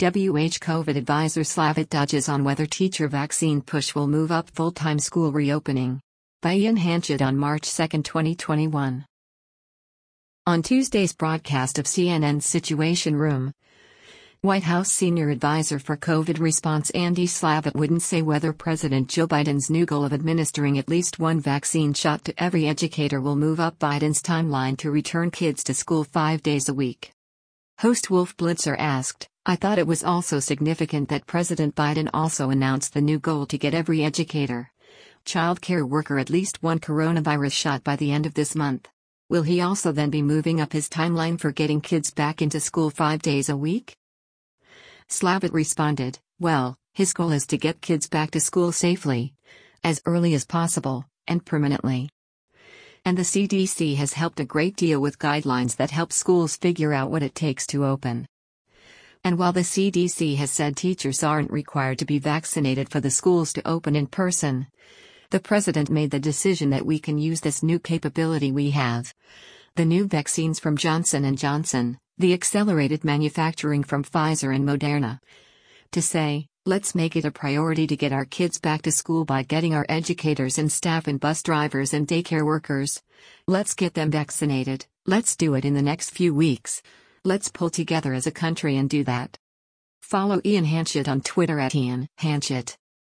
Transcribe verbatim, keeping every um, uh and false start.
W H COVID advisor Slavit Dudges on whether teacher vaccine push will move up full-time school reopening. By Ian Hanchett on March second, twenty twenty-one. On Tuesday's broadcast of C N N's Situation Room, White House senior advisor for COVID response Andy Slavitt wouldn't say whether President Joe Biden's new goal of administering at least one vaccine shot to every educator will move up Biden's timeline to return kids to school five days a week. Host Wolf Blitzer asked, "I thought it was also significant that President Biden also announced the new goal to get every educator, child care worker at least one coronavirus shot by the end of this month. Will he also then be moving up his timeline for getting kids back into school five days a week?" Slavitt responded, "Well, his goal is to get kids back to school safely, as early as possible, and permanently. And the C D C has helped a great deal with guidelines that help schools figure out what it takes to open. And while the C D C has said teachers aren't required to be vaccinated for the schools to open in person, the president made the decision that we can use this new capability we have. The new vaccines from Johnson and Johnson, the accelerated manufacturing from Pfizer and Moderna. To say, let's make it a priority to get our kids back to school by getting our educators and staff and bus drivers and daycare workers. Let's get them vaccinated, let's do it in the next few weeks. Let's pull together as a country and do that." Follow Ian Hanchett on Twitter at Ian Hanchett.